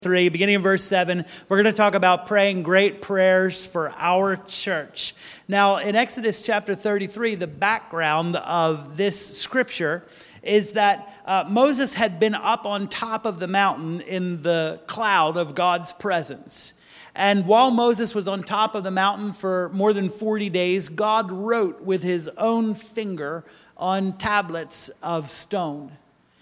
3, beginning in verse 7, we're going to talk about praying great prayers for our church. Now, in Exodus chapter 33, the background of this scripture is that Moses had been up on top of the mountain in the cloud of God's presence. And while Moses was on top of the mountain for more than 40 days, God wrote with his own finger on tablets of stone.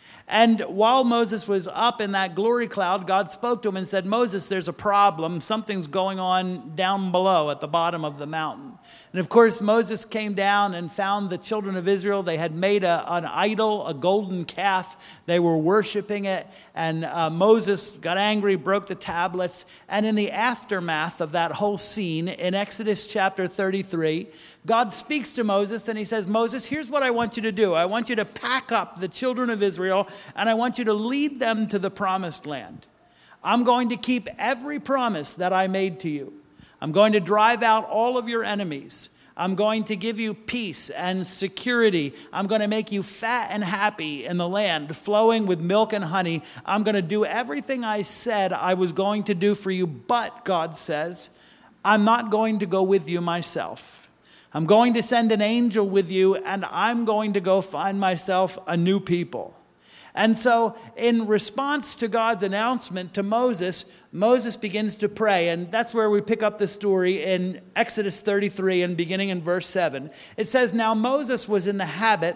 And while Moses was up in that glory cloud, God spoke to him and said, Moses, there's a problem. Something's going on down below at the bottom of the mountain. And of course, Moses came down and found the children of Israel. They had made an idol, a golden calf. They were worshiping it. And Moses got angry, broke the tablets. And in the aftermath of that whole scene, in Exodus chapter 33, God speaks to Moses and he says, Moses, here's what I want you to do. I want you to pack up the children of Israel and I want you to lead them to the promised land. I'm going to keep every promise that I made to you. I'm going to drive out all of your enemies. I'm going to give you peace and security. I'm going to make you fat and happy in the land, flowing with milk and honey. I'm going to do everything I said I was going to do for you. But, God says, I'm not going to go with you myself. I'm going to send an angel with you, and I'm going to go find myself a new people. And so in response to God's announcement to Moses, Moses begins to pray. And that's where we pick up the story in Exodus 33 and beginning in verse 7. It says, Now Moses was in the habit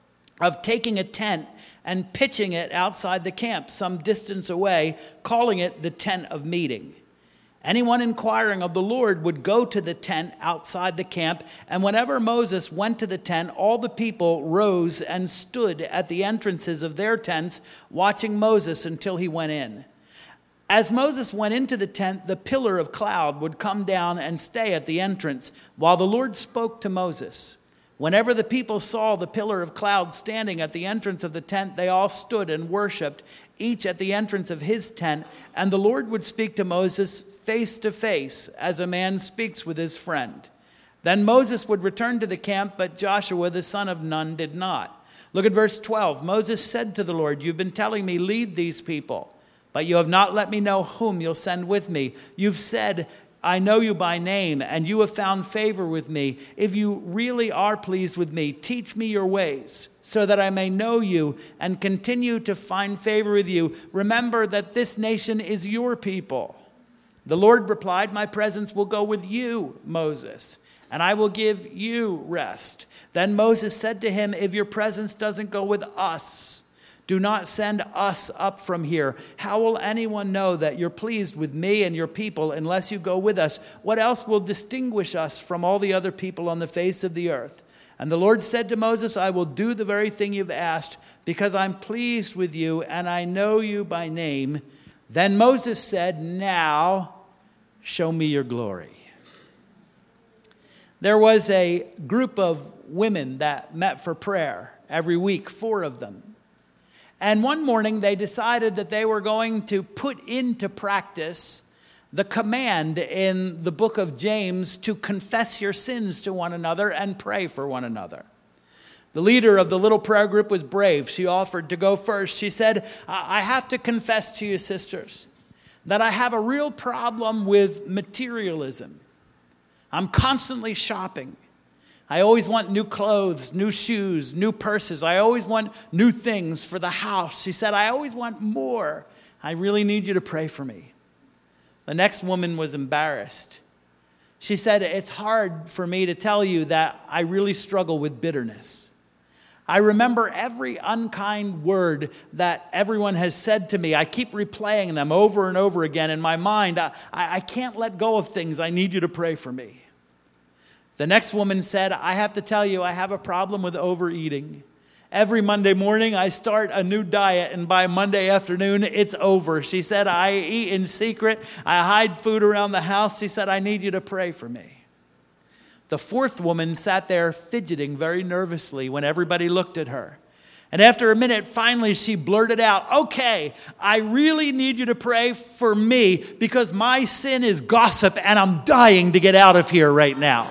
of taking a tent and pitching it outside the camp some distance away, calling it the tent of meeting. Anyone inquiring of the Lord would go to the tent outside the camp, and whenever Moses went to the tent, all the people rose and stood at the entrances of their tents, watching Moses until he went in. As Moses went into the tent, the pillar of cloud would come down and stay at the entrance, while the Lord spoke to Moses. Whenever the people saw the pillar of cloud standing at the entrance of the tent, they all stood and worshipped, each at the entrance of his tent, and the Lord would speak to Moses face to face, as a man speaks with his friend. Then Moses would return to the camp, but Joshua the son of Nun did not. Look at verse 12. Moses said to the Lord, You've been telling me, lead these people, but you have not let me know whom you'll send with me. You've said, I know you by name, and you have found favor with me. If you really are pleased with me, teach me your ways, so that I may know you and continue to find favor with you. Remember that this nation is your people. The Lord replied, My presence will go with you, Moses, and I will give you rest. Then Moses said to him, If your presence doesn't go with us, do not send us up from here. How will anyone know that you're pleased with me and your people unless you go with us? What else will distinguish us from all the other people on the face of the earth? And the Lord said to Moses, I will do the very thing you've asked, because I'm pleased with you and I know you by name. Then Moses said, Now show me your glory. There was a group of women that met for prayer every week, 4 of them. And one morning they decided that they were going to put into practice the command in the book of James to confess your sins to one another and pray for one another. The leader of the little prayer group was brave. She offered to go first. She said, I have to confess to you, sisters, that I have a real problem with materialism. I'm constantly shopping. I always want new clothes, new shoes, new purses. I always want new things for the house. She said, I always want more. I really need you to pray for me. The next woman was embarrassed. She said, it's hard for me to tell you that I really struggle with bitterness. I remember every unkind word that everyone has said to me. I keep replaying them over and over again in my mind. I can't let go of things. I need you to pray for me. The next woman said, I have to tell you, I have a problem with overeating. Every Monday morning, I start a new diet, and by Monday afternoon, it's over. She said, I eat in secret. I hide food around the house. She said, I need you to pray for me. The 4th woman sat there fidgeting very nervously when everybody looked at her. And after a minute, finally, she blurted out, okay, I really need you to pray for me because my sin is gossip, and I'm dying to get out of here right now.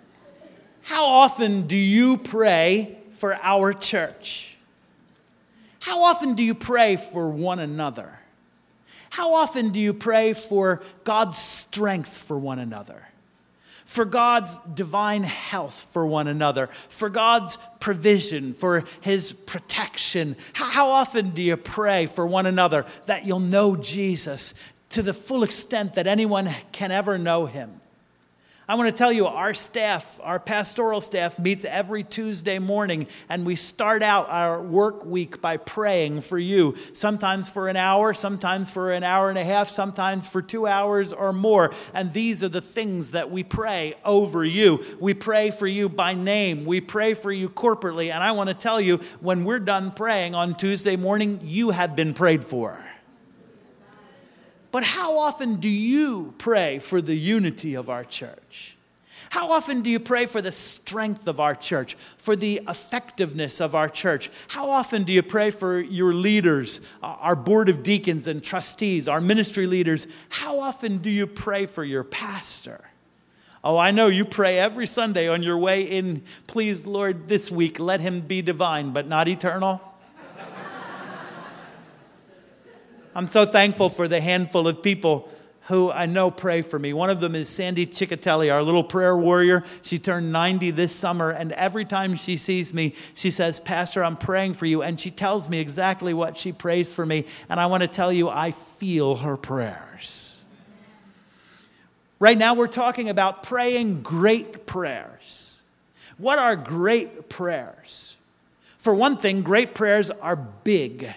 How often do you pray for our church? How often do you pray for one another? How often do you pray for God's strength for one another? For God's divine health for one another? For God's provision, for His protection? How often do you pray for one another that you'll know Jesus to the full extent that anyone can ever know Him? I want to tell you, our staff, our pastoral staff, meets every Tuesday morning, and we start out our work week by praying for you, sometimes for an hour, sometimes for an hour and a half, sometimes for 2 hours or more. And these are the things that we pray over you. We pray for you by name. We pray for you corporately. And I want to tell you, when we're done praying on Tuesday morning, you have been prayed for. But how often do you pray for the unity of our church? How often do you pray for the strength of our church, for the effectiveness of our church? How often do you pray for your leaders, our board of deacons and trustees, our ministry leaders? How often do you pray for your pastor? Oh, I know you pray every Sunday on your way in. Please, Lord, this week let him be divine, but not eternal. I'm so thankful for the handful of people who I know pray for me. One of them is Sandy Ciccatelli, our little prayer warrior. She turned 90 this summer, and every time she sees me, she says, "Pastor, I'm praying for you." And she tells me exactly what she prays for me. And I want to tell you, I feel her prayers. Right now, we're talking about praying great prayers. What are great prayers? For one thing, great prayers are big.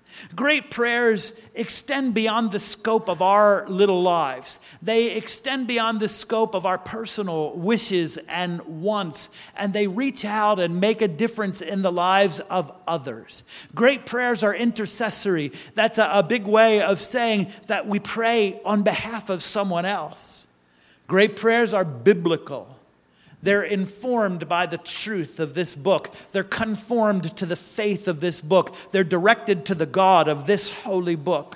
Great prayers extend beyond the scope of our little lives. They extend beyond the scope of our personal wishes and wants, and they reach out and make a difference in the lives of others. Great prayers are intercessory. That's a big way of saying that we pray on behalf of someone else. Great prayers are biblical. They're informed by the truth of this book. They're conformed to the faith of this book. They're directed to the God of this holy book.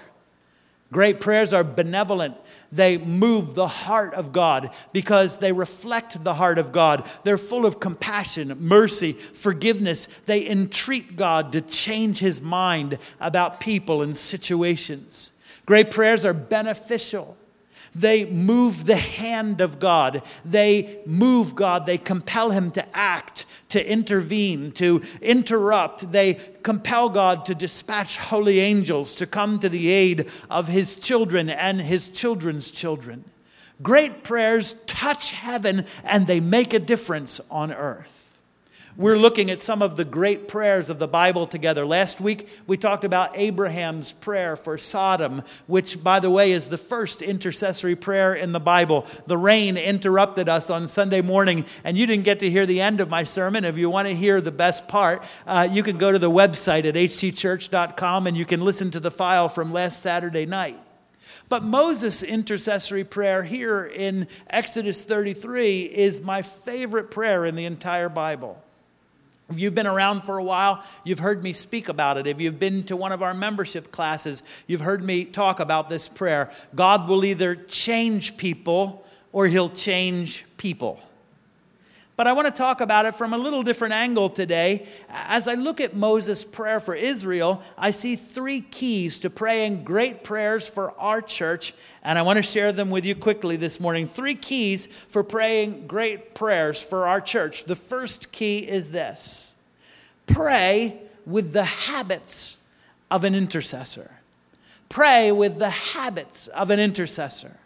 Great prayers are benevolent. They move the heart of God because they reflect the heart of God. They're full of compassion, mercy, forgiveness. They entreat God to change His mind about people and situations. Great prayers are beneficial. They move the hand of God. They move God. They compel Him to act, to intervene, to interrupt. They compel God to dispatch holy angels to come to the aid of His children and His children's children. Great prayers touch heaven and they make a difference on earth. We're looking at some of the great prayers of the Bible together. Last week, we talked about Abraham's prayer for Sodom, which, by the way, is the first intercessory prayer in the Bible. The rain interrupted us on Sunday morning, and you didn't get to hear the end of my sermon. If you want to hear the best part, you can go to the website at hcchurch.com, and you can listen to the file from last Saturday night. But Moses' intercessory prayer here in Exodus 33 is my favorite prayer in the entire Bible. If you've been around for a while, you've heard me speak about it. If you've been to one of our membership classes, you've heard me talk about this prayer. God will either change people or He'll change people. But I want to talk about it from a little different angle today. As I look at Moses' prayer for Israel, I see 3 keys to praying great prayers for our church, and I want to share them with you quickly this morning. 3 keys for praying great prayers for our church. The first key is this: pray with the habits of an intercessor. Pray with the habits of an intercessor.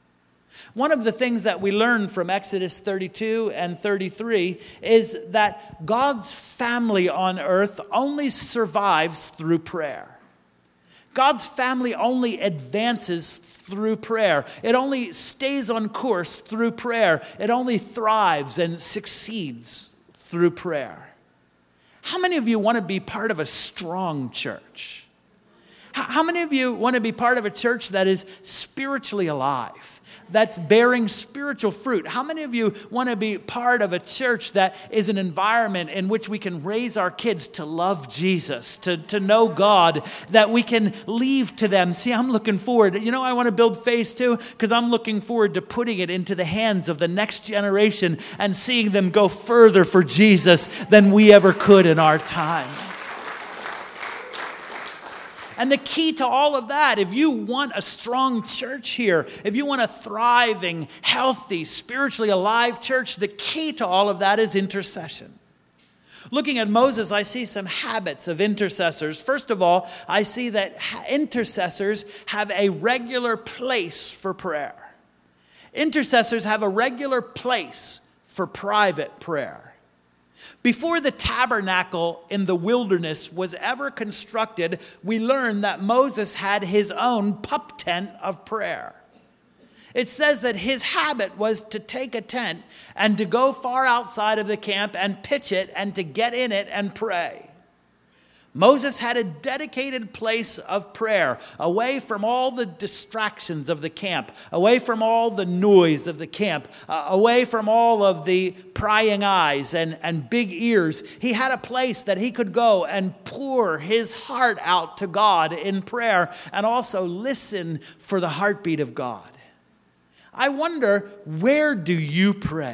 One of the things that we learn from Exodus 32 and 33 is that God's family on earth only survives through prayer. God's family only advances through prayer. It only stays on course through prayer. It only thrives and succeeds through prayer. How many of you want to be part of a strong church? How many of you want to be part of a church that is spiritually alive, that's bearing spiritual fruit? How many of you want to be part of a church that is an environment in which we can raise our kids to love Jesus, to know God, that we can leave to them? See, I'm looking forward. I want to build Phase 2 because I'm looking forward to putting it into the hands of the next generation and seeing them go further for Jesus than we ever could in our time. And the key to all of that, if you want a strong church here, if you want a thriving, healthy, spiritually alive church, the key to all of that is intercession. Looking at Moses, I see some habits of intercessors. First of all, I see that intercessors have a regular place for prayer. Intercessors have a regular place for private prayer. Before the tabernacle in the wilderness was ever constructed, we learn that Moses had his own pup tent of prayer. It says that his habit was to take a tent and to go far outside of the camp and pitch it and to get in it and pray. Moses had a dedicated place of prayer, away from all the distractions of the camp, away from all the noise of the camp, away from all of the prying eyes and big ears. He had a place that he could go and pour his heart out to God in prayer and also listen for the heartbeat of God. I wonder, where do you pray?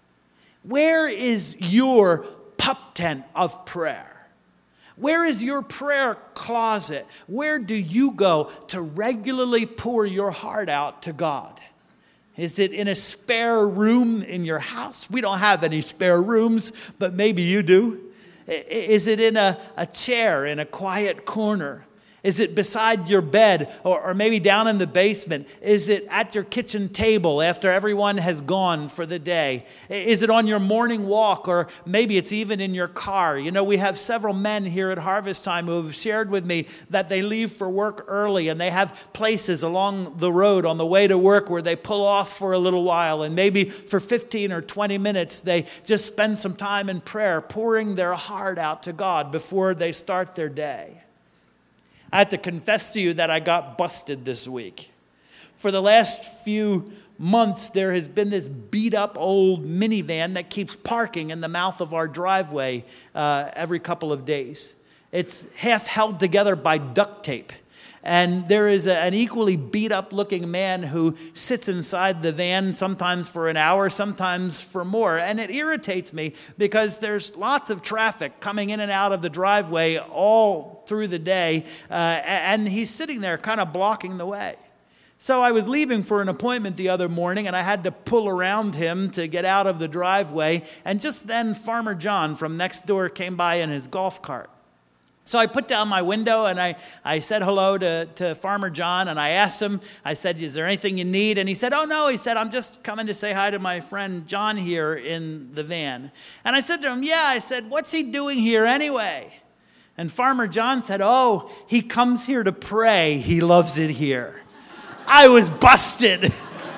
Where is your pup tent of prayer? Where is your prayer closet? Where do you go to regularly pour your heart out to God? Is it in a spare room in your house? We don't have any spare rooms, but maybe you do. Is it in a chair in a quiet corner? Is it beside your bed or maybe down in the basement? Is it at your kitchen table after everyone has gone for the day? Is it on your morning walk, or maybe it's even in your car? You know, we have several men here at Harvest Time who have shared with me that they leave for work early and they have places along the road on the way to work where they pull off for a little while, and maybe for 15 or 20 minutes they just spend some time in prayer, pouring their heart out to God before they start their day. I have to confess to you that I got busted this week. For the last few months, there has been this beat-up old minivan that keeps parking in the mouth of our driveway every couple of days. It's half held together by duct tape. And there is an equally beat-up looking man who sits inside the van, sometimes for an hour, sometimes for more. And it irritates me because there's lots of traffic coming in and out of the driveway all through the day. And he's sitting there kind of blocking the way. So I was leaving for an appointment the other morning, and I had to pull around him to get out of the driveway. And just then, Farmer John from next door came by in his golf cart. So I put down my window and I said hello to Farmer John, and I asked him, I said, is there anything you need? And he said, oh no, he said, I'm just coming to say hi to my friend John here in the van. And I said to him, yeah, I said, what's he doing here anyway? And Farmer John said, oh, he comes here to pray. He loves it here. I was busted.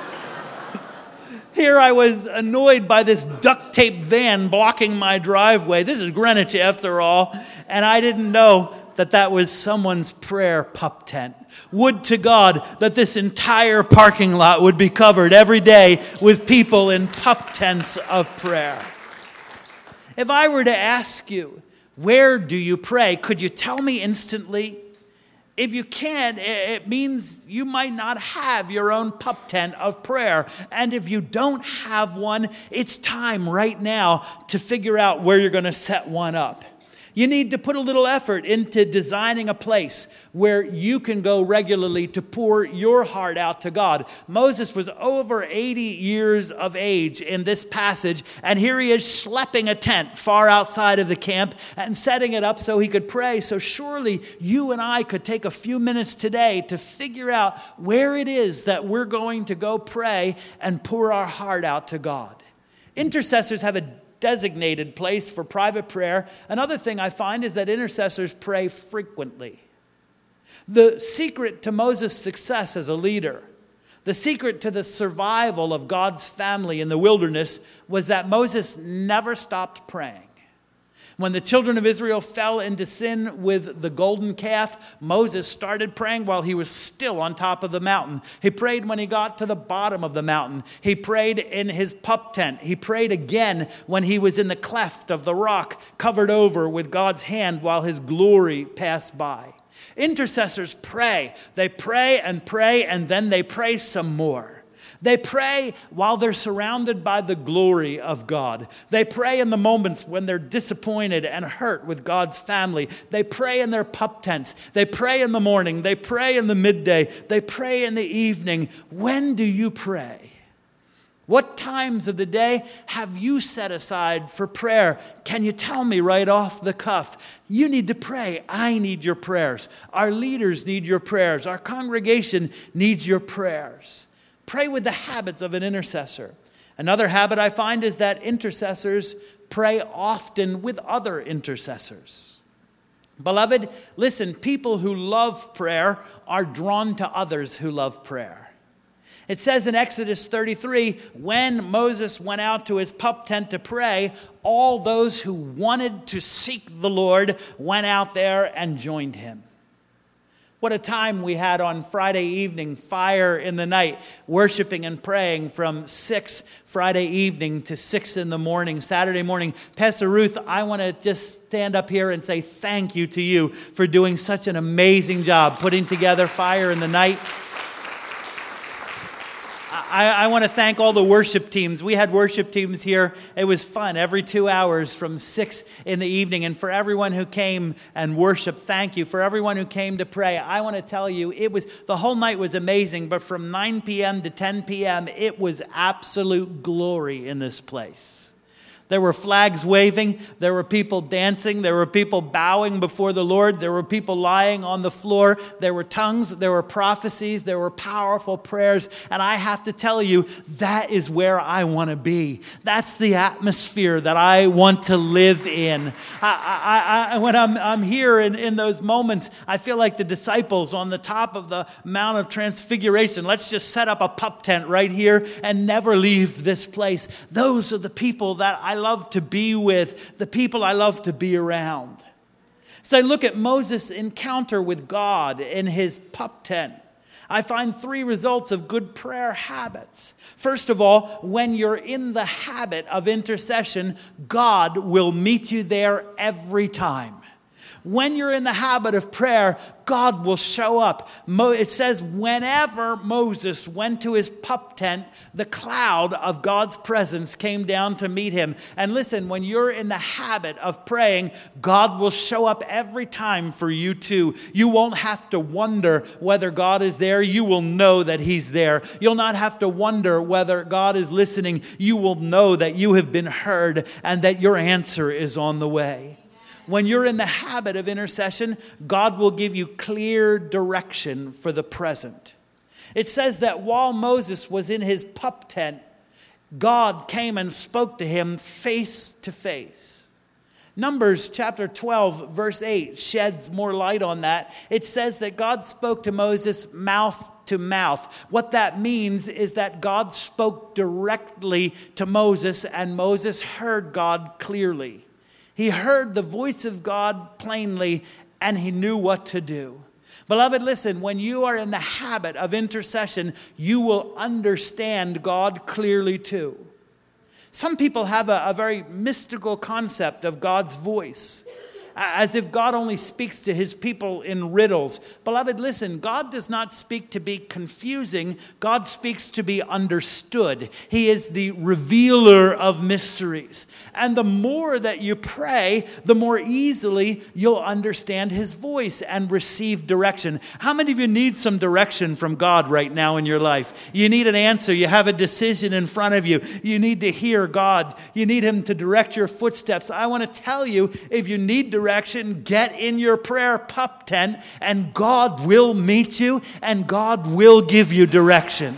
Here I was annoyed by this duct tape van blocking my driveway. This is Greenwich after all. And I didn't know that that was someone's prayer pup tent. Would to God that this entire parking lot would be covered every day with people in pup tents of prayer. If I were to ask you, where do you pray? Could you tell me instantly? If you can't, it means you might not have your own pup tent of prayer. And if you don't have one, it's time right now to figure out where you're going to set one up. You need to put a little effort into designing a place where you can go regularly to pour your heart out to God. Moses was over 80 years of age in this passage, and here he is schlepping a tent far outside of the camp and setting it up so he could pray. So surely you and I could take a few minutes today to figure out where it is that we're going to go pray and pour our heart out to God. Intercessors have a designated place for private prayer. Another thing I find is that intercessors pray frequently. The secret to Moses' success as a leader, the secret to the survival of God's family in the wilderness, was that Moses never stopped praying. When the children of Israel fell into sin with the golden calf, Moses started praying while he was still on top of the mountain. He prayed when he got to the bottom of the mountain. He prayed in his pup tent. He prayed again when he was in the cleft of the rock, covered over with God's hand while his glory passed by. Intercessors pray. They pray, and then they pray some more. They pray while they're surrounded by the glory of God. They pray in the moments when they're disappointed and hurt with God's family. They pray in their pup tents. They pray in the morning. They pray in the midday. They pray in the evening. When do you pray? What times of the day have you set aside for prayer? Can you tell me right off the cuff? You need to pray. I need your prayers. Our leaders need your prayers. Our congregation needs your prayers. Pray with the habits of an intercessor. Another habit I find is that intercessors pray often with other intercessors. Beloved, listen, people who love prayer are drawn to others who love prayer. It says in Exodus 33, when Moses went out to his pup tent to pray, all those who wanted to seek the Lord went out there and joined him. What a time we had on Friday evening, fire in the night, worshiping and praying from 6 Friday evening to 6 in the morning, Saturday morning. Pastor Ruth, I want to just stand up here and say thank you to you for doing such an amazing job putting together fire in the night. I want to thank all the worship teams. We had worship teams here. It was fun every 2 hours from 6 in the evening. And for everyone who came and worshiped, thank you. For everyone who came to pray, I want to tell you, the whole night was amazing. But from 9 p.m. to 10 p.m., it was absolute glory in this place. There were flags waving. There were people dancing. There were people bowing before the Lord. There were people lying on the floor. There were tongues. There were prophecies. There were powerful prayers. And I have to tell you, that is where I want to be. That's the atmosphere that I want to live in. When I'm here in those moments, I feel like the disciples on the top of the Mount of Transfiguration. Let's just set up a pup tent right here and never leave this place. Those are the people that I love to be with, the people I love to be around. So I look at Moses' encounter with God in his pup tent. I find 3 results of good prayer habits. First of all, when you're in the habit of intercession, God will meet you there every time. When you're in the habit of prayer, God will show up. It says, whenever Moses went to his pup tent, the cloud of God's presence came down to meet him. And listen, when you're in the habit of praying, God will show up every time for you too. You won't have to wonder whether God is there. You will know that he's there. You'll not have to wonder whether God is listening. You will know that you have been heard and that your answer is on the way. When you're in the habit of intercession, God will give you clear direction for the present. It says that while Moses was in his pup tent, God came and spoke to him face to face. Numbers chapter 12, verse 8 sheds more light on that. It says that God spoke to Moses mouth to mouth. What that means is that God spoke directly to Moses, and Moses heard God clearly. He heard the voice of God plainly, and he knew what to do. Beloved, listen, when you are in the habit of intercession, you will understand God clearly too. Some people have a very mystical concept of God's voice, as if God only speaks to his people in riddles. Beloved, listen, God does not speak to be confusing. God speaks to be understood. He is the revealer of mysteries. And the more that you pray, the more easily you'll understand his voice and receive direction. How many of you need some direction from God right now in your life? You need an answer. You have a decision in front of you. You need to hear God. You need him to direct your footsteps. I want to tell you, if you need direction, get in your prayer pup tent, and God will meet you, and God will give you direction.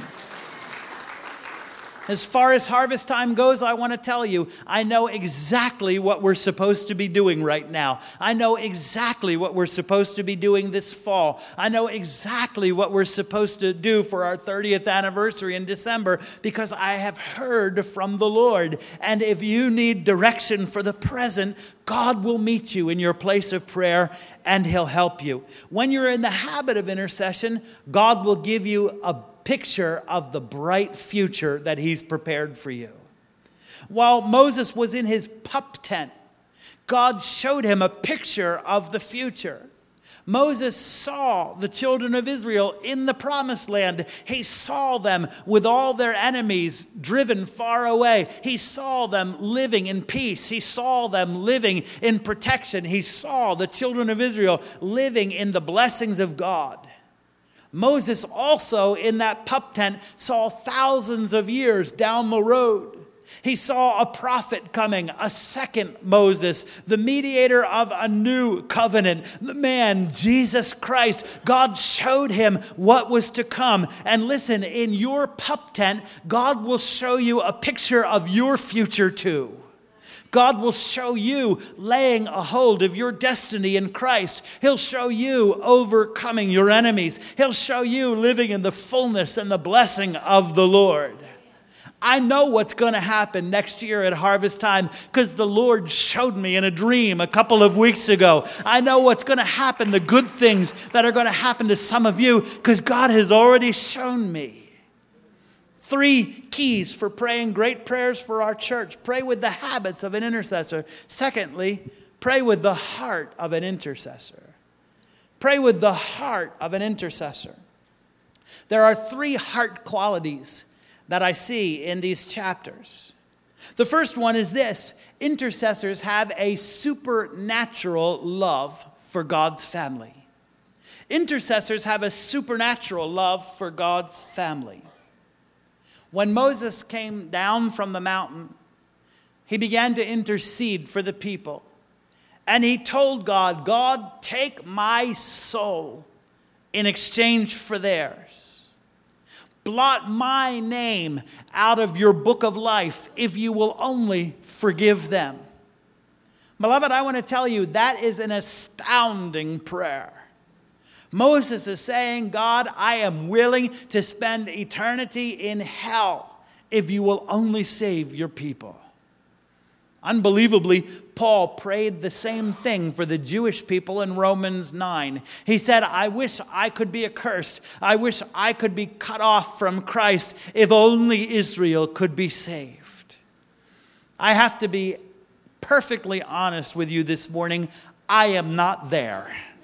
As far as harvest time goes, I want to tell you, I know exactly what we're supposed to be doing right now. I know exactly what we're supposed to be doing this fall. I know exactly what we're supposed to do for our 30th anniversary in December, because I have heard from the Lord. And if you need direction for the present, God will meet you in your place of prayer, and he'll help you. When you're in the habit of intercession, God will give you a picture of the bright future that he's prepared for you. While Moses was in his pup tent, God showed him a picture of the future. Moses saw the children of Israel in the promised land. He saw them with all their enemies driven far away. He saw them living in peace. He saw them living in protection. He saw the children of Israel living in the blessings of God. Moses also in that pup tent saw thousands of years down the road. He saw a prophet coming, a second Moses, the mediator of a new covenant, the man, Jesus Christ. God showed him what was to come. And listen, in your pup tent, God will show you a picture of your future too. God will show you laying a hold of your destiny in Christ. He'll show you overcoming your enemies. He'll show you living in the fullness and the blessing of the Lord. I know what's going to happen next year at harvest time because the Lord showed me in a dream a couple of weeks ago. I know what's going to happen, the good things that are going to happen to some of you because God has already shown me. 3 keys for praying great prayers for our church. Pray with the habits of an intercessor. Secondly, pray with the heart of an intercessor. Pray with the heart of an intercessor. There are 3 heart qualities that I see in these chapters. The first one is this: intercessors have a supernatural love for God's family. Intercessors have a supernatural love for God's family. When Moses came down from the mountain, he began to intercede for the people. And he told God, God, take my soul in exchange for theirs. Blot my name out of your book of life if you will only forgive them. Beloved, I want to tell you that is an astounding prayer. Moses is saying, God, I am willing to spend eternity in hell if you will only save your people. Unbelievably, Paul prayed the same thing for the Jewish people in Romans 9. He said, I wish I could be accursed. I wish I could be cut off from Christ if only Israel could be saved. I have to be perfectly honest with you this morning. I am not there.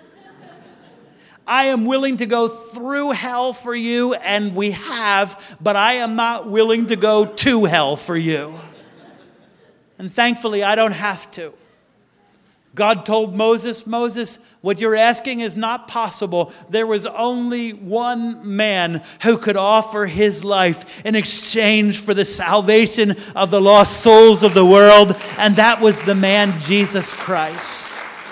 I am willing to go through hell for you, and we have, but I am not willing to go to hell for you. And thankfully, I don't have to. God told Moses, Moses, what you're asking is not possible. There was only one man who could offer his life in exchange for the salvation of the lost souls of the world, and that was the man Jesus Christ.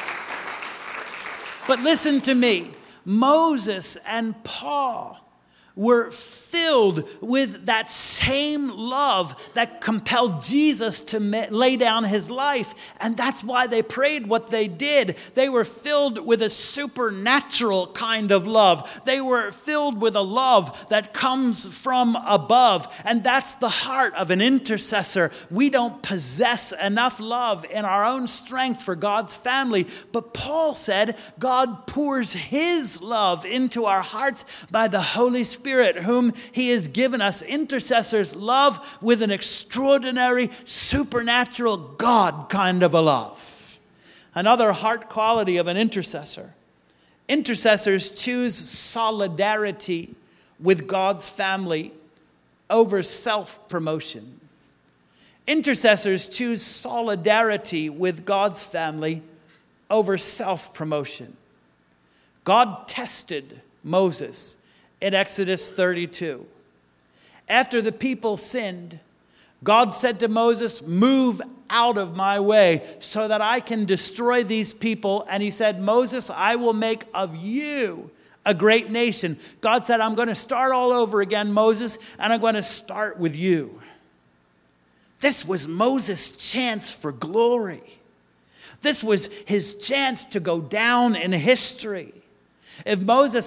But listen to me. Moses and Paul were filled with that same love that compelled Jesus to lay down his life. And that's why they prayed what they did. They were filled with a supernatural kind of love. They were filled with a love that comes from above. And that's the heart of an intercessor. We don't possess enough love in our own strength for God's family. But Paul said God pours his love into our hearts by the Holy Spirit, whom he has given us. Intercessors love with an extraordinary, supernatural God kind of a love. Another heart quality of an intercessor. Intercessors choose solidarity with God's family over self-promotion. Intercessors choose solidarity with God's family over self-promotion. God tested Moses in Exodus 32. After the people sinned, God said to Moses, move out of my way so that I can destroy these people. And he said, Moses, I will make of you a great nation. God said, I'm going to start all over again, Moses, and I'm going to start with you. This was Moses' chance for glory. This was his chance to go down in history. If Moses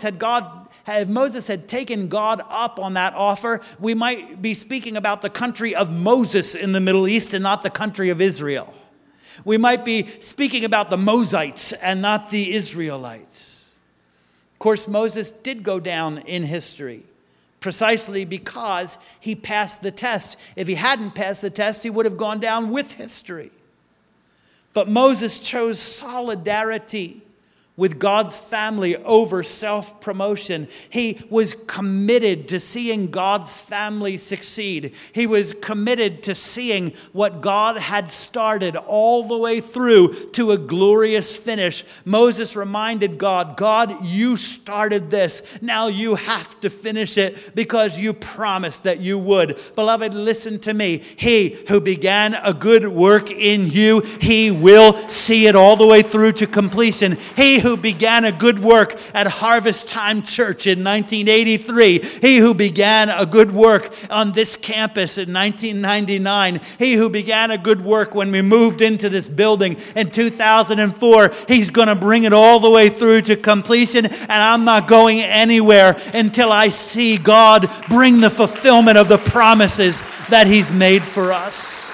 had taken God up on that offer, we might be speaking about the country of Moses in the Middle East and not the country of Israel. We might be speaking about the Mozites and not the Israelites. Of course, Moses did go down in history precisely because he passed the test. If he hadn't passed the test, he would have gone down with history. But Moses chose solidarity with God's family over self-promotion. He was committed to seeing God's family succeed. He was committed to seeing what God had started all the way through to a glorious finish. Moses reminded God, God, you started this. Now you have to finish it because you promised that you would. Beloved, listen to me. He who began a good work in you, he will see it all the way through to completion. He who began a good work at Harvest Time Church in 1983, he who began a good work on this campus in 1999, he who began a good work when we moved into this building in 2004, he's going to bring it all the way through to completion, and I'm not going anywhere until I see God bring the fulfillment of the promises that he's made for us.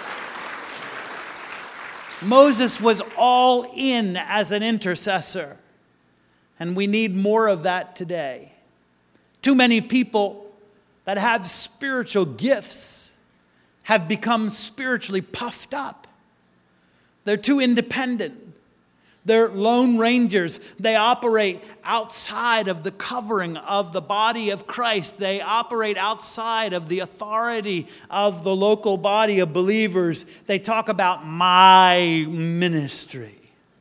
Moses was all in as an intercessor, and we need more of that today. Too many people that have spiritual gifts have become spiritually puffed up. They're too independent. They're lone rangers. They operate outside of the covering of the body of Christ. They operate outside of the authority of the local body of believers. They talk about my ministry.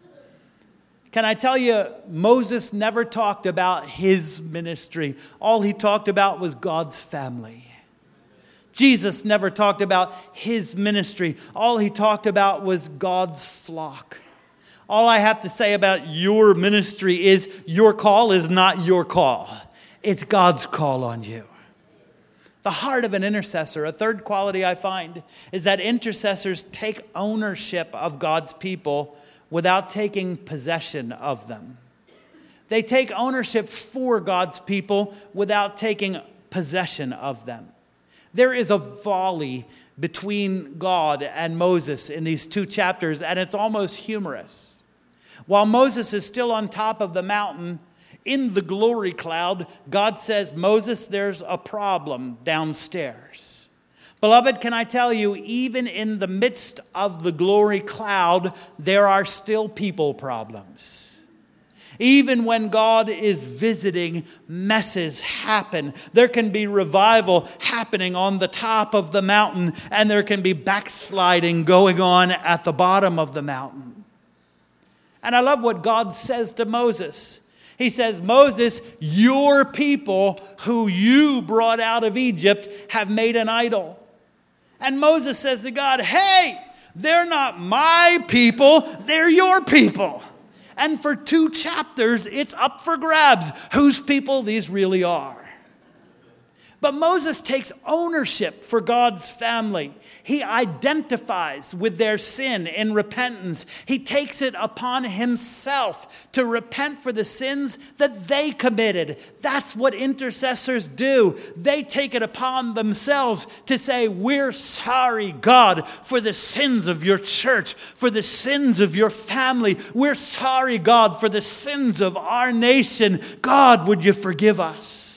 Can I tell you, Moses never talked about his ministry. All he talked about was God's family. Jesus never talked about his ministry. All he talked about was God's flock. All I have to say about your ministry is your call is not your call. It's God's call on you. The heart of an intercessor, a third quality I find, is that intercessors take ownership of God's people without taking possession of them. They take ownership for God's people without taking possession of them. There is a volley between God and Moses in these two chapters, and it's almost humorous. While Moses is still on top of the mountain, in the glory cloud, God says, Moses, there's a problem downstairs. Beloved, can I tell you, even in the midst of the glory cloud, there are still people problems. Even when God is visiting, messes happen. There can be revival happening on the top of the mountain, and there can be backsliding going on at the bottom of the mountain. And I love what God says to Moses. He says, Moses, your people who you brought out of Egypt have made an idol. And Moses says to God, hey, they're not my people, they're your people. And for 2 chapters, it's up for grabs whose people these really are. But Moses takes ownership for God's family. He identifies with their sin in repentance. He takes it upon himself to repent for the sins that they committed. That's what intercessors do. They take it upon themselves to say, we're sorry, God, for the sins of your church, for the sins of your family. We're sorry, God, for the sins of our nation. God, would you forgive us?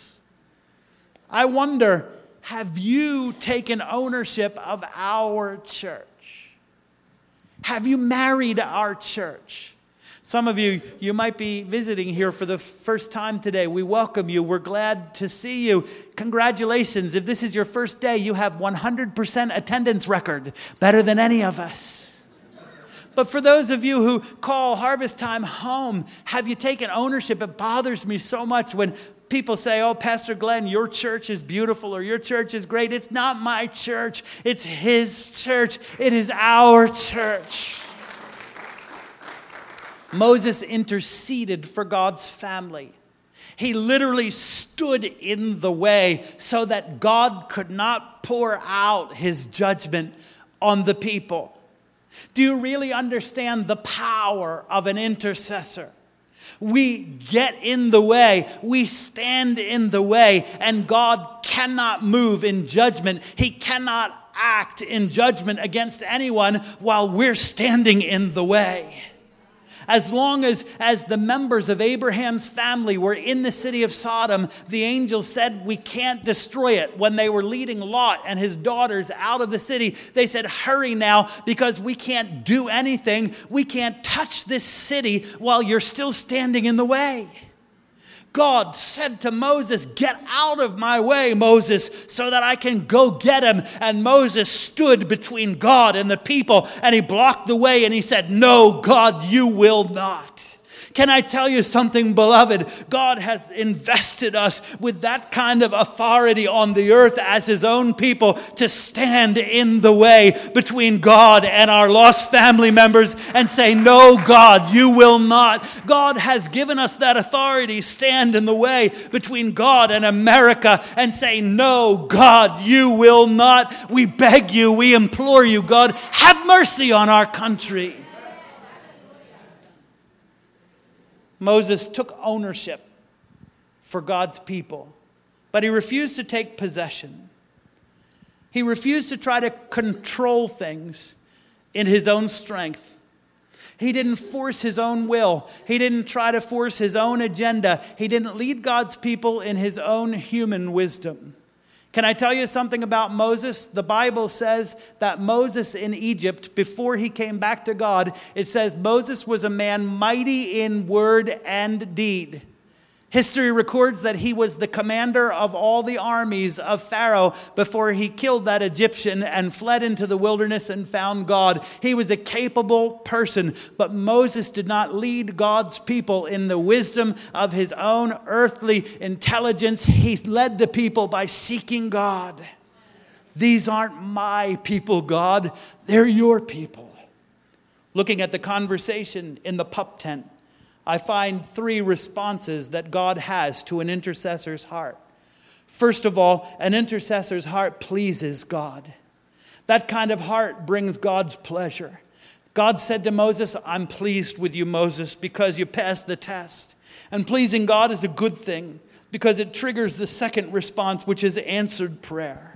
I wonder, have you taken ownership of our church? Have you married our church? Some of you might be visiting here for the first time today. We welcome you. We're glad to see you. Congratulations. If this is your first day, you have 100% attendance record, better than any of us. But for those of you who call Harvest Time home, have you taken ownership? It bothers me so much when people say, oh, Pastor Glenn, your church is beautiful or your church is great. It's not my church. It's his church. It is our church. Moses interceded for God's family. He literally stood in the way so that God could not pour out his judgment on the people. Do you really understand the power of an intercessor? We get in the way, we stand in the way, and God cannot move in judgment. He cannot act in judgment against anyone while we're standing in the way. As long as the members of Abraham's family were in the city of Sodom, the angels said, we can't destroy it. When they were leading Lot and his daughters out of the city, they said, hurry now, because we can't do anything. We can't touch this city while you're still standing in the way. God said to Moses, get out of my way, Moses, so that I can go get him. And Moses stood between God and the people, and he blocked the way, and he said, no, God, you will not. Can I tell you something, beloved? God has invested us with that kind of authority on the earth as his own people to stand in the way between God and our lost family members and say, no, God, you will not. God has given us that authority. Stand in the way between God and America and say, no, God, you will not. We beg you, we implore you, God, have mercy on our country. Moses took ownership for God's people, but he refused to take possession. He refused to try to control things in his own strength. He didn't force his own will. He didn't try to force his own agenda. He didn't lead God's people in his own human wisdom. Can I tell you something about Moses? The Bible says that Moses in Egypt, before he came back to God, it says Moses was a man mighty in word and deed. History records that he was the commander of all the armies of Pharaoh before he killed that Egyptian and fled into the wilderness and found God. He was a capable person, but Moses did not lead God's people in the wisdom of his own earthly intelligence. He led the people by seeking God. These aren't my people, God. They're your people. Looking at the conversation in the pup tent, I find 3 responses that God has to an intercessor's heart. First of all, an intercessor's heart pleases God. That kind of heart brings God's pleasure. God said to Moses, I'm pleased with you, Moses, because you passed the test. And pleasing God is a good thing because it triggers the second response, which is answered prayer.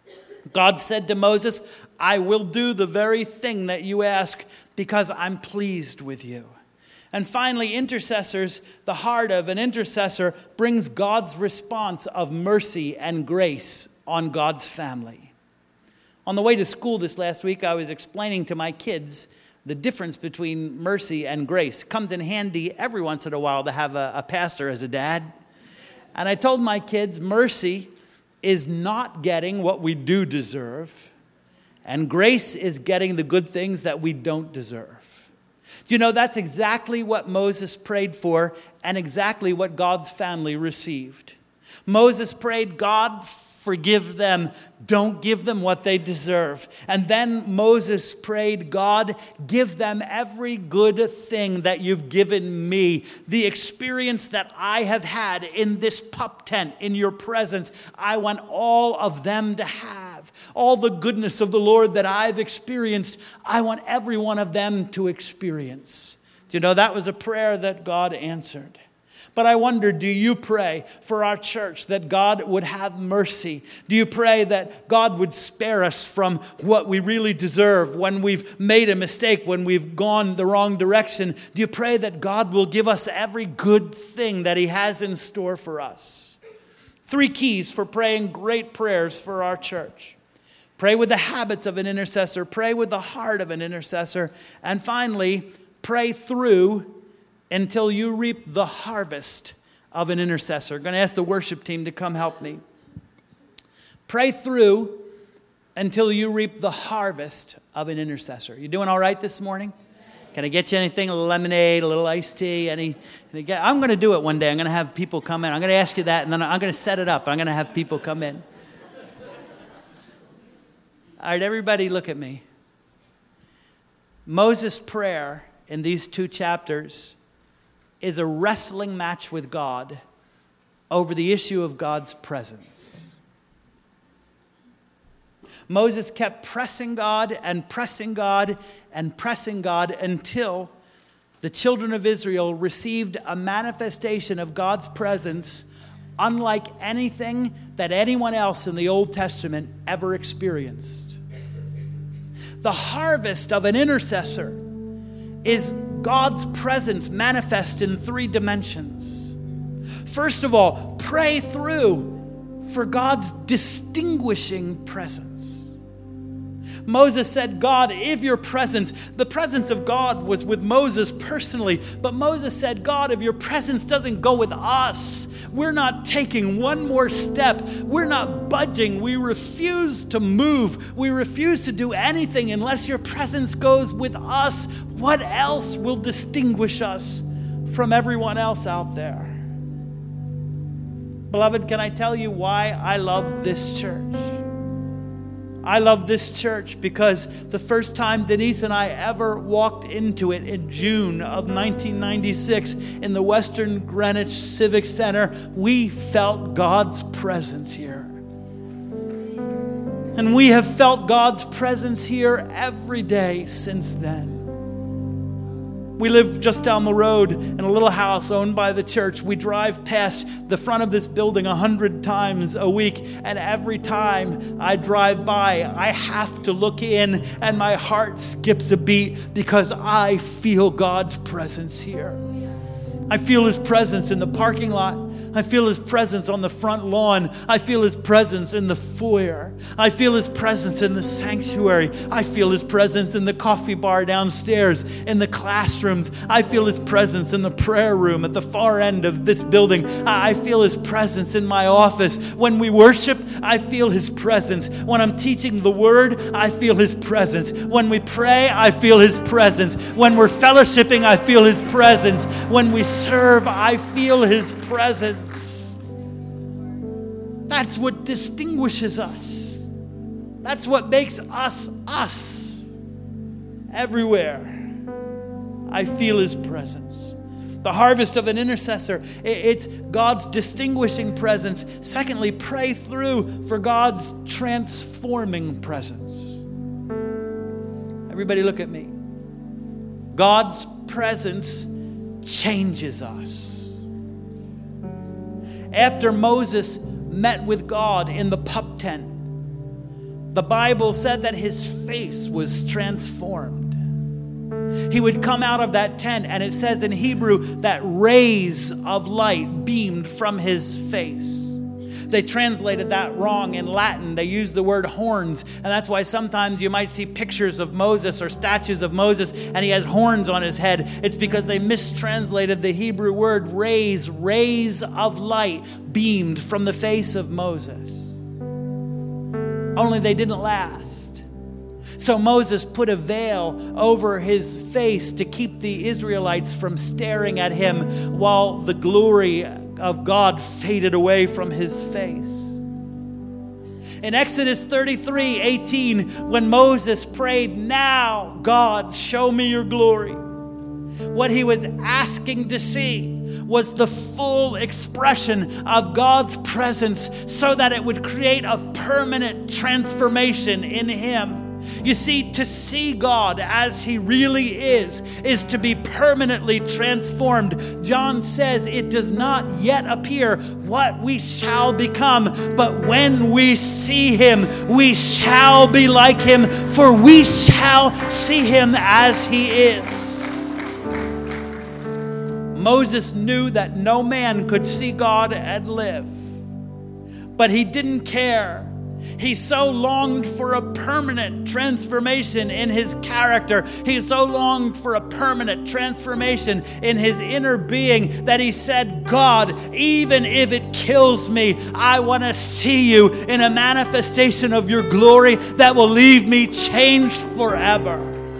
God said to Moses, I will do the very thing that you ask because I'm pleased with you. And finally, intercessors, the heart of an intercessor brings God's response of mercy and grace on God's family. On the way to school this last week, I was explaining to my kids the difference between mercy and grace. It comes in handy every once in a while to have a pastor as a dad. And I told my kids, mercy is not getting what we do deserve, and grace is getting the good things that we don't deserve. Do you know that's exactly what Moses prayed for and exactly what God's family received? Moses prayed, God, forgive them. Don't give them what they deserve. And then Moses prayed, God, give them every good thing that you've given me. The experience that I have had in this pup tent, in your presence, I want all of them to have. All the goodness of the Lord that I've experienced, I want every one of them to experience. Do you know that was a prayer that God answered? But I wonder, do you pray for our church that God would have mercy? Do you pray that God would spare us from what we really deserve when we've made a mistake, when we've gone the wrong direction? Do you pray that God will give us every good thing that He has in store for us? 3 keys for praying great prayers for our church. Pray with the habits of an intercessor. Pray with the heart of an intercessor. And finally, pray through until you reap the harvest of an intercessor. I'm going to ask the worship team to come help me. Pray through until you reap the harvest of an intercessor. You doing all right this morning? Can I get you anything? A little lemonade, a little iced tea? I'm going to do it one day. I'm going to have people come in. I'm going to ask you that, and then I'm going to set it up. I'm going to have people come in. All right, everybody look at me. Moses' prayer in these 2 chapters is a wrestling match with God over the issue of God's presence. Moses kept pressing God and pressing God and pressing God until the children of Israel received a manifestation of God's presence unlike anything that anyone else in the Old Testament ever experienced. The harvest of an intercessor is God's presence manifest in 3 dimensions. First of all, pray through for God's distinguishing presence. Moses said, God, if your presence, the presence of God was with Moses personally, but Moses said, God, if your presence doesn't go with us, we're not taking one more step. We're not budging. We refuse to move. We refuse to do anything unless your presence goes with us. What else will distinguish us from everyone else out there? Beloved, can I tell you why I love this church? I love this church because the first time Denise and I ever walked into it in June of 1996 in the Western Greenwich Civic Center, we felt God's presence here. And we have felt God's presence here every day since then. We live just down the road in a little house owned by the church. We drive past the front of this building 100 times a week, and every time I drive by, I have to look in, and my heart skips a beat because I feel God's presence here. I feel His presence in the parking lot. I feel His presence on the front lawn. I feel His presence in the foyer. I feel His presence in the sanctuary. I feel His presence in the coffee bar downstairs, in the classrooms. I feel His presence in the prayer room at the far end of this building. I feel His presence in my office. When we worship, I feel His presence. When I'm teaching the Word, I feel His presence. When we pray, I feel His presence. When we're fellowshipping, I feel His presence. When we serve, I feel His presence. That's what distinguishes us. That's what makes us us. Everywhere, I feel His presence. The harvest of an intercessor, it's God's distinguishing presence. Secondly, pray through for God's transforming presence. Everybody look at me. God's presence changes us. After Moses met with God in the pup tent, the Bible said that his face was transformed. He would come out of that tent, and it says in Hebrew that rays of light beamed from his face. They translated that wrong in Latin. They used the word horns, and that's why sometimes you might see pictures of Moses or statues of Moses, and he has horns on his head. It's because they mistranslated the Hebrew word rays. Rays of light beamed from the face of Moses. Only they didn't last. So Moses put a veil over his face to keep the Israelites from staring at him while the glory of God faded away from his face. In Exodus 33:18, when Moses prayed, "Now, God, show me your glory," what he was asking to see was the full expression of God's presence so that it would create a permanent transformation in him. You see, to see God as He really is to be permanently transformed. John says it does not yet appear what we shall become, but when we see Him, we shall be like Him, for we shall see Him as He is. Moses knew that no man could see God and live, but he didn't care. He so longed for a permanent transformation in his character. He so longed for a permanent transformation in his inner being that he said, "God, even if it kills me, I want to see you in a manifestation of your glory that will leave me changed forever."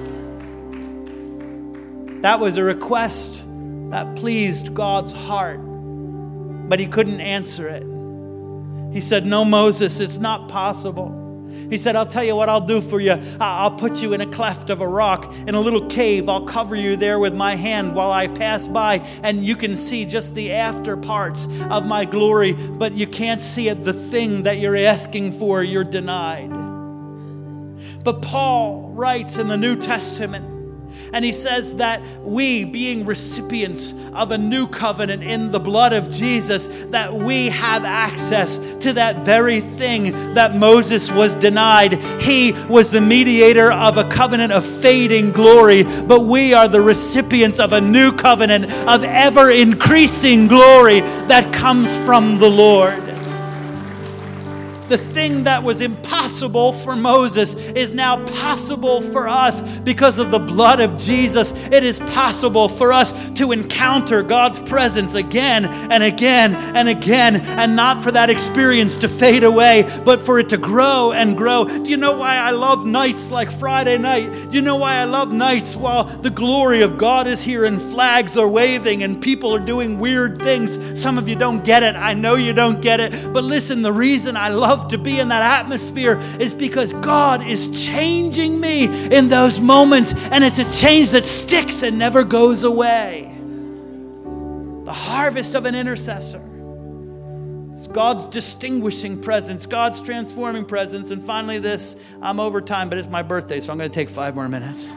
That was a request that pleased God's heart, but he couldn't answer it. He said, "No, Moses, it's not possible." He said, "I'll tell you what I'll do for you. I'll put you in a cleft of a rock, in a little cave. I'll cover you there with my hand while I pass by, and you can see just the after parts of my glory, but you can't see it. The thing that you're asking for, you're denied." But Paul writes in the New Testament And he says that we, being recipients of a new covenant in the blood of Jesus, that we have access to that very thing that Moses was denied. He was the mediator of a covenant of fading glory, but we are the recipients of a new covenant of ever increasing glory that comes from the Lord. The thing that was impossible for Moses is now possible for us because of the blood of Jesus. It is possible for us to encounter God's presence again and again and again, and not for that experience to fade away, but for it to grow and grow. Do you know why I love nights like Friday night? Do you know why I love nights while the glory of God is here and flags are waving and people are doing weird things? Some of you don't get it. I know you don't get it. But listen, the reason I love to be in that atmosphere is because God is changing me in those moments, and it's a change that sticks and never goes away. The harvest of an intercessor. It's God's distinguishing presence, God's transforming presence. And finally this, I'm over time, but it's my birthday, so I'm going to take 5 more minutes.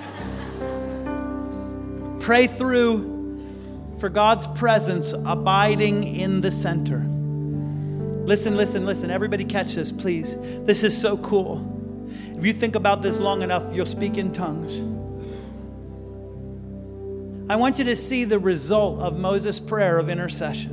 Pray through for God's presence abiding in the center. Listen, listen, listen. Everybody catch this, please. This is so cool. If you think about this long enough, you'll speak in tongues. I want you to see the result of Moses' prayer of intercession.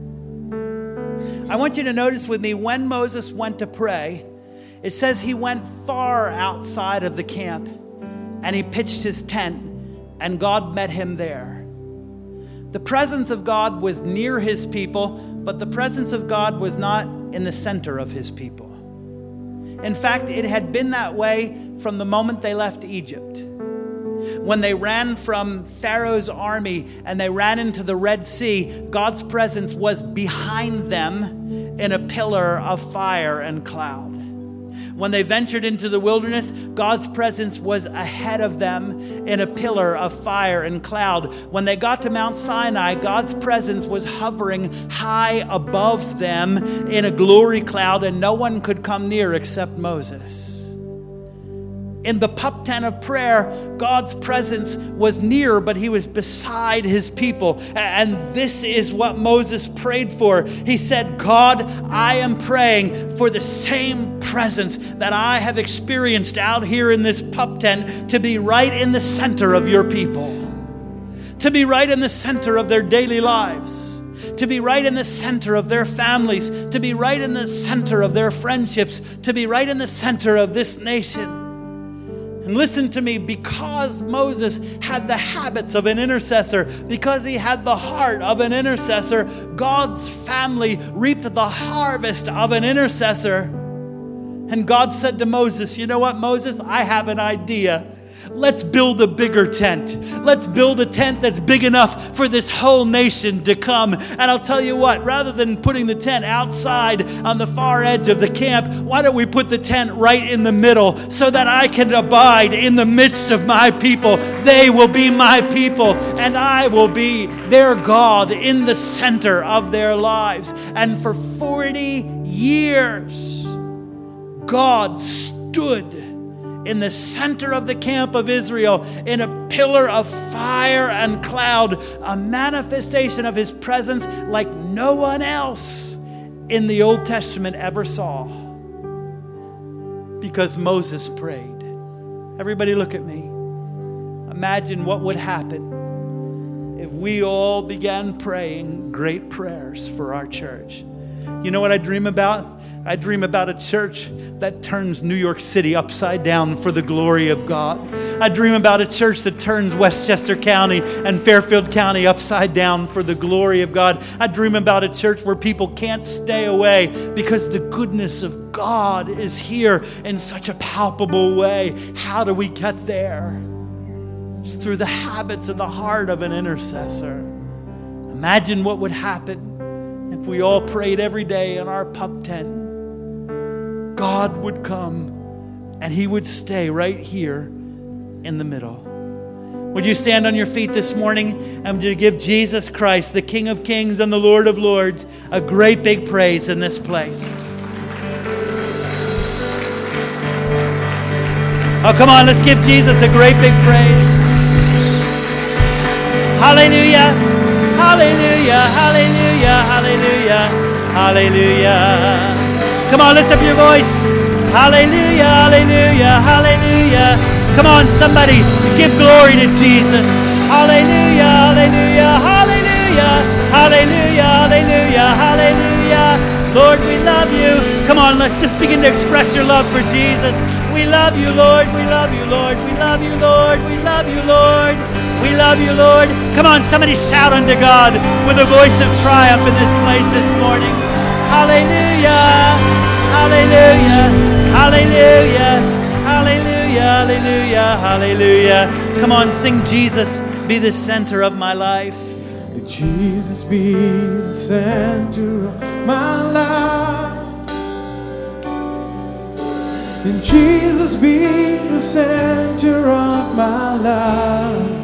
I want you to notice with me, when Moses went to pray, it says he went far outside of the camp and he pitched his tent, and God met him there. The presence of God was near his people, but the presence of God was not in the center of his people. In fact, it had been that way from the moment they left Egypt. When they ran from Pharaoh's army and they ran into the Red Sea, God's presence was behind them in a pillar of fire and cloud. When they ventured into the wilderness, God's presence was ahead of them in a pillar of fire and cloud. When they got to Mount Sinai, God's presence was hovering high above them in a glory cloud, and no one could come near except Moses. In the pup tent of prayer, God's presence was near, but he was beside his people. And this is what Moses prayed for. He said, God, I am praying for the same presence that I have experienced out here in this pup tent to be right in the center of your people, to be right in the center of their daily lives, to be right in the center of their families, to be right in the center of their friendships, to be right in the center of this nation. And listen to me, because Moses had the habits of an intercessor, because he had the heart of an intercessor, God's family reaped the harvest of an intercessor. And God said to Moses, you know what, Moses, I have an idea. Let's build a bigger tent. Let's build a tent that's big enough for this whole nation to come. And I'll tell you what, rather than putting the tent outside on the far edge of the camp, why don't we put the tent right in the middle so that I can abide in the midst of my people. They will be my people, and I will be their God in the center of their lives. And for 40 years, God stood in the center of the camp of Israel in a pillar of fire and cloud, a manifestation of his presence like no one else in the Old Testament ever saw, because Moses prayed. Everybody look at me. Imagine what would happen if we all began praying great prayers for our church. You know what I dream about? I dream about a church that turns New York City upside down for the glory of God. I dream about a church that turns Westchester County and Fairfield County upside down for the glory of God. I dream about a church where people can't stay away because the goodness of God is here in such a palpable way. How do we get there? It's through the habits and the heart of an intercessor. Imagine what would happen if we all prayed every day in our pup tent. God would come and he would stay right here in the middle. Would you stand on your feet this morning and to give Jesus Christ, the King of Kings and the Lord of Lords, a great big praise in this place? Oh, come on, let's give Jesus a great big praise. Hallelujah. Hallelujah. Hallelujah. Hallelujah. Hallelujah. Come on, lift up your voice. Hallelujah. Hallelujah. Hallelujah. Come on, somebody, give glory to Jesus. Hallelujah. Hallelujah. Hallelujah. Hallelujah. Hallelujah. Hallelujah. Lord, we love you. Come on, let's just begin to express your love for Jesus. We love you, Lord. We love you, Lord. We love you, Lord. We love you, Lord. We love you, Lord. Come on, somebody shout unto God with a voice of triumph in this place this morning. Hallelujah. Hallelujah. Hallelujah. Hallelujah. Hallelujah. Hallelujah. Come on, sing Jesus, be the center of my life. Jesus be the center of my life. And Jesus be the center of my life.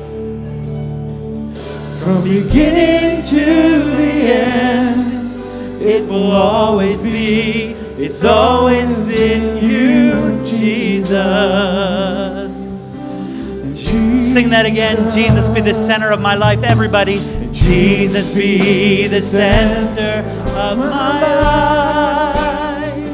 From beginning to the end, it will always be, it's always been you, Jesus. Sing that again. Jesus be the center of my life. Everybody. Jesus be the center of my life.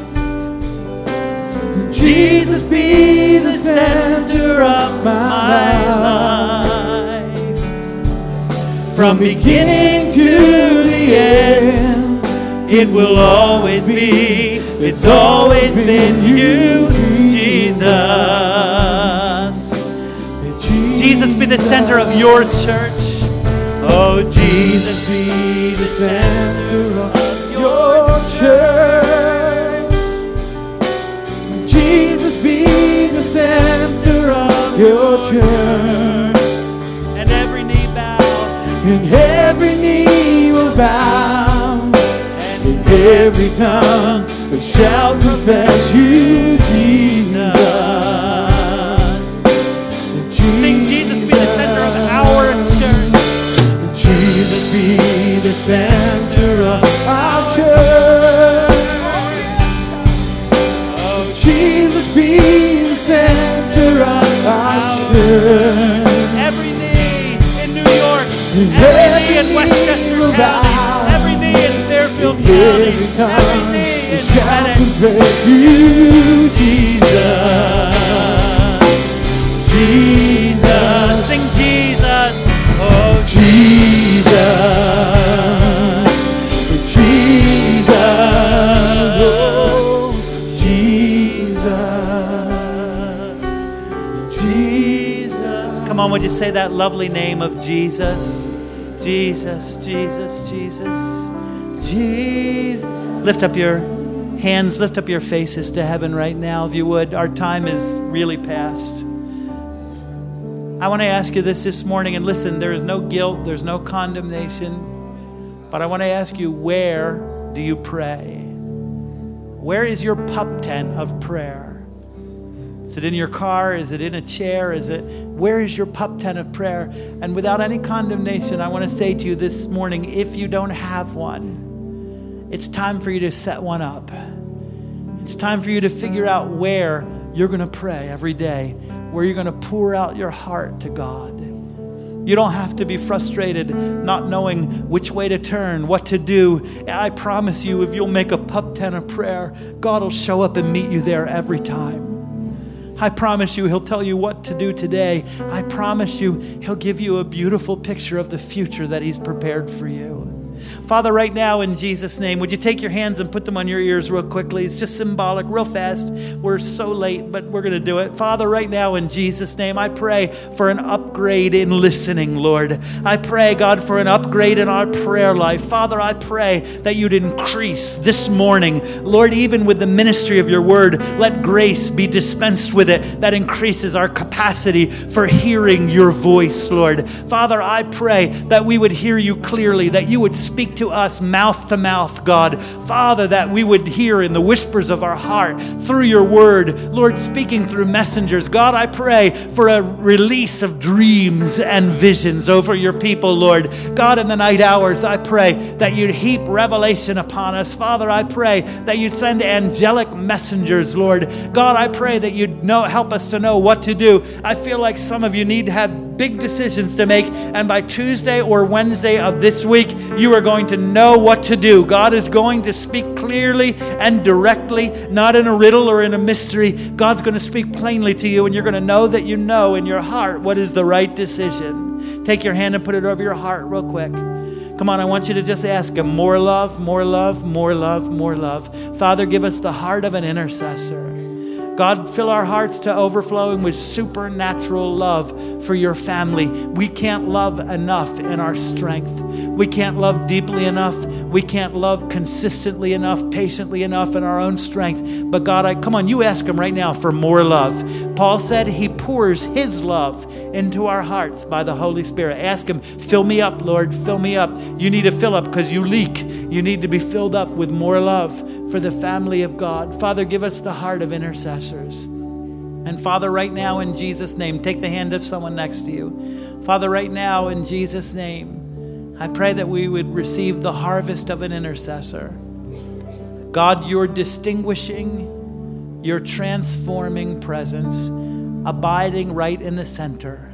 Jesus be the center of my life. From beginning to the end, it will always be, it's always been you, Jesus. Jesus be the center of your church. Oh, Jesus be the center of your church. Jesus be the center of your church. And every knee bow. And every knee will bow. And every tongue shall confess you, Jesus. Sing Jesus be the center of our church. Jesus be the center of our church. Oh, Jesus be the center of our church. Every knee in New York, every knee in Westchester County, every knee in Fairfield County, every knee in confess you, Jesus. Jesus, sing Jesus, oh Jesus, Jesus, oh Jesus, Jesus. Come on, would you say that lovely name of Jesus? Jesus, Jesus, Jesus, Jesus. Lift up your hands, lift up your faces to heaven right now, if you would. Our time is really past. I want to ask you this morning, and listen, there is no guilt, there's no condemnation, but I want to ask you, where do you pray? Where is your pup tent of prayer? Is it in your car? Is it in a chair? Where is your pup tent of prayer? And without any condemnation, I want to say to you this morning, if you don't have one, it's time for you to set one up. It's time for you to figure out where you're going to pray every day, where you're going to pour out your heart to God. You don't have to be frustrated not knowing which way to turn, what to do. I promise you, if you'll make a pup tent of prayer, God will show up and meet you there every time. I promise you, He'll tell you what to do today. I promise you, He'll give you a beautiful picture of the future that He's prepared for you. Father, right now in Jesus' name, would you take your hands and put them on your ears real quickly? It's just symbolic, real fast. We're so late, but we're going to do it. Father, right now in Jesus' name, I pray for an upgrade in listening, Lord. I pray, God, for an upgrade in our prayer life. Father, I pray that you'd increase this morning. Lord, even with the ministry of your word, let grace be dispensed with it that increases our capacity for hearing your voice, Lord. Father, I pray that we would hear you clearly, that you would speak to us mouth to mouth, God. Father, that we would hear in the whispers of our heart through your word, Lord, speaking through messengers. God, I pray for a release of dreams and visions over your people, Lord. God, in the night hours, I pray that you'd heap revelation upon us. Father, I pray that you'd send angelic messengers, Lord. God, I pray that you'd help us to know what to do. I feel like some of you need to have big decisions to make. And by Tuesday or Wednesday of this week, you are going to know what to do. God is going to speak clearly and directly, not in a riddle or in a mystery. God's going to speak plainly to you, and you're going to know that you know in your heart what is the right decision. Take your hand and put it over your heart real quick. Come on, I want you to just ask him, more love, more love, more love, more love. Father, give us the heart of an intercessor. God, fill our hearts to overflowing with supernatural love for your family. We can't love enough in our strength. We can't love deeply enough. We can't love consistently enough, patiently enough in our own strength. But God, come on, you ask him right now for more love. Paul said he pours his love into our hearts by the Holy Spirit. Ask him, fill me up, Lord, fill me up. You need to fill up because you leak. You need to be filled up with more love for the family of God. Father, give us the heart of intercessors. And Father, right now in Jesus' name, take the hand of someone next to you. Father, right now in Jesus' name, I pray that we would receive the harvest of an intercessor. God, your distinguishing, your transforming presence, abiding right in the center.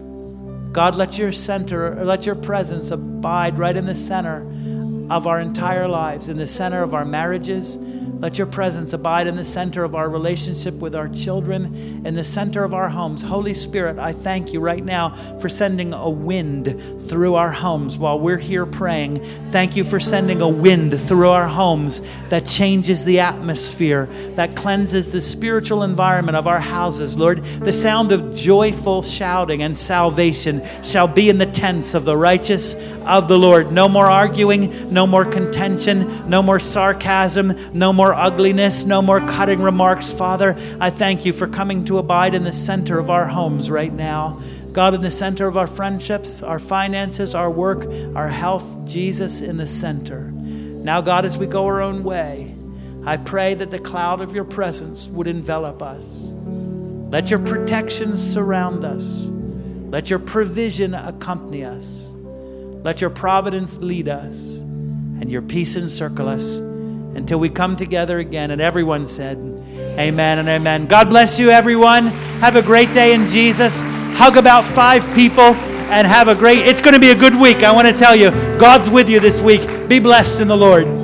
God, let your presence abide right in the center of our entire lives, in the center of our marriages. Let your presence abide in the center of our relationship with our children, in the center of our homes. Holy Spirit, I thank you right now for sending a wind through our homes while we're here praying. Thank you for sending a wind through our homes that changes the atmosphere, that cleanses the spiritual environment of our houses. Lord, the sound of joyful shouting and salvation shall be in the tents of the righteous of the Lord. No more arguing, no more contention, no more sarcasm, no more ugliness, no more cutting remarks. Father, I thank you for coming to abide in the center of our homes right now. God, in the center of our friendships, our finances, our work, our health, Jesus in the center. Now, God, as we go our own way, I pray that the cloud of your presence would envelop us. Let your protection surround us. Let your provision accompany us. Let your providence lead us and your peace encircle us until we come together again. And everyone said, amen and amen. God bless you, everyone. Have a great day in Jesus. Hug about 5 people and have a great, it's going to be a good week. I want to tell you, God's with you this week. Be blessed in the Lord.